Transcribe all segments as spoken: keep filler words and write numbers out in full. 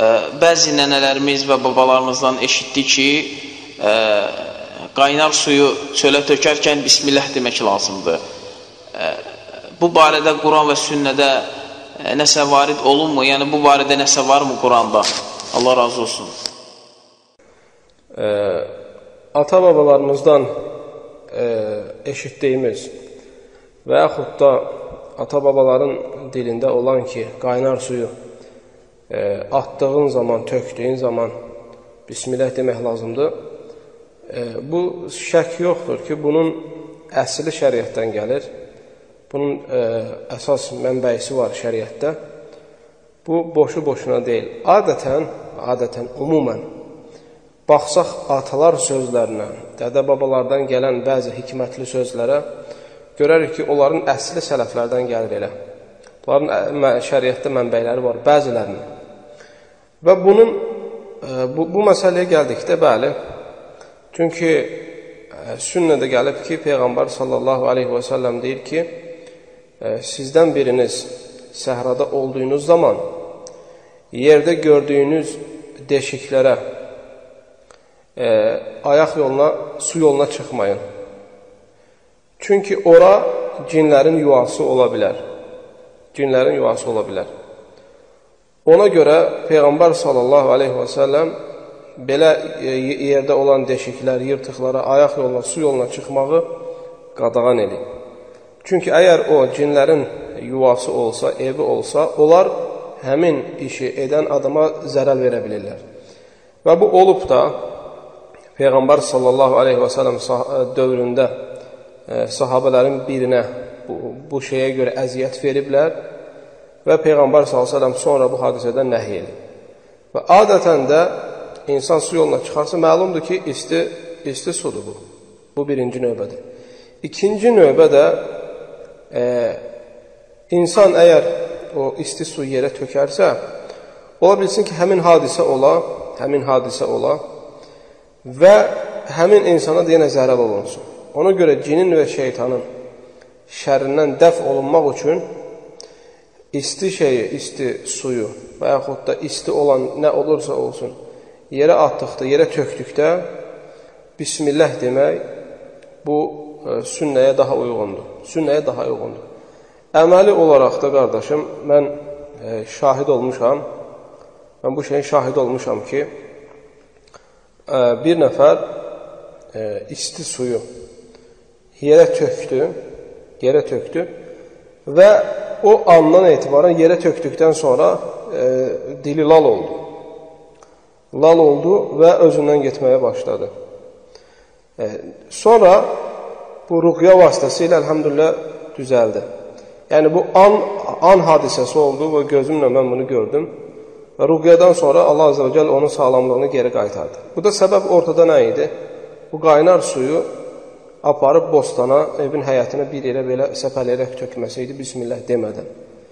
bəzi nənələrimiz və babalarımızdan eşitdik ki, qaynar suyu çölə tökərkən Bismillah demək lazımdır. Bu barədə Quran və sünnədə nəsə varid olunmu? Yəni bu barədə nəsə varmı Quranda? Allah razı olsun. Ata-babalarımızdan eşitdiyimiz və yaxud da ata-babaların dilində olan ki, qaynar suyu atdığın zaman, tökdüyün zaman Bismillah demək lazımdır. Bu şək yoxdur ki, bunun əsli şəriətdən gəlir. Bunun əsas mənbəisi var şəriətdə. Bu boşu-boşuna deyil. Adətən, adətən, umumən baxsaq atalar sözlərinə, dədə-babalardan gələn bəzi hikmətli sözlərə görərik ki, onların əsli sələflərdən gəlir elə. Bunların şəriətdə mənbəyləri var, bəzilərinin. Və bunun, bu, bu məsələyə gəldikdə, bəli, çünki sünnədə gəlib ki, Peyğəmbər sallallahu aleyhi və səlləm deyir ki, sizdən biriniz səhrada olduğunuz zaman yerdə gördüyünüz deşiklərə e, ayaq yoluna, su yoluna çıxmayın. Çünki ora cinlərin yuvası ola bilər. Cinlərin yuvası ola bilər. Ona görə Peyğəmbər sallallahu aleyhi və səlləm belə yerdə olan deşiklər, yırtıqlara, ayaq yoluna, su yoluna çıxmağı qadağan edib. Çünki əgər o cinlərin yuvası olsa, evi olsa, onlar həmin işi edən adama zərər verə bilirlər. Və bu olub da Peyğəmbər sallallahu aleyhi və səlləm dövründə sahabələrin birinə bu, bu şeyə görə əziyyət veriblər və Peyğəmbər sallallahu aleyhi və səlləm sonra bu hadisədən nəhy edib. Və adətən də insan su yoluna çıxarsa, məlumdur ki, isti, isti sudur bu. Bu birinci növbədir. İkinci növbədə e, insan əgər o isti su yerə tökərsə, ola bilsin ki, həmin hadisə ola, həmin hadisə ola və həmin insana yenə zərər olunsun. Ona görə cinin və şeytanın şərrindən dəf olunmaq üçün isti şeyi, isti suyu və yaxud da isti olan nə olursa olsun, yerə atdıqda, yerə tökdükdə Bismillah demək bu e, sünnəyə daha uyğundur. Sünnəyə daha uyğundur. Əməli olaraq da, qardaşım, mən e, şahid olmuşam, mən bu şeyin şahid olmuşam ki, e, bir nəfər e, isti suyu yerə tökdü, yerə tökdü və o andan etibarən yerə tökdükdən sonra e, dili lal oldu. Lal oldu və özündən getməyə başladı. E, sonra bu ruqya vasitəsilə əlhəmdülillah düzəldi. Yəni bu an, an hadisəsi oldu və gözümlə mən bunu gördüm. Və ruqyadan sonra Allah Azze və Celle onun sağlamlığını geri qaytardı. Bu da səbəb ortada nə idi? Bu qaynar suyu aparıb bostana, evin həyətinə bir yerə belə səpələyərək tökməsi idi, Bismillah demədən.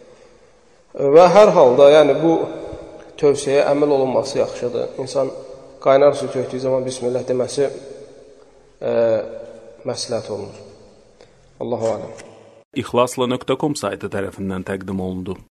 Və hər halda, yəni bu tövsiyəyə əməl olunması yaxşıdır. İnsan qaynar su tökdüyü zaman Bismillah deməsi e, məsləhət olunur. Allahu aləm. İxlasla nöqtə com saytı tərəfindən təqdim olundu.